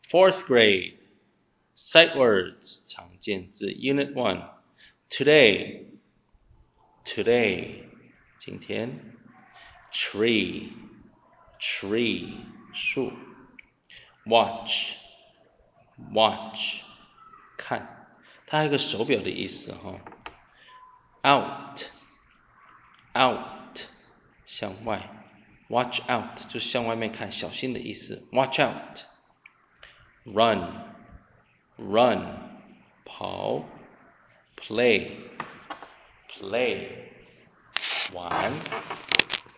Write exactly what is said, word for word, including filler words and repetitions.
Fourth grade sight words 常见字 Unit One. Today, today 今天 Tree, tree 树 Watch, watch 看，它还有一个手表的意思哈。Out, out 向外 Watch out 就向外面看，小心的意思。Watch out. Run, run 跑 Play, play 玩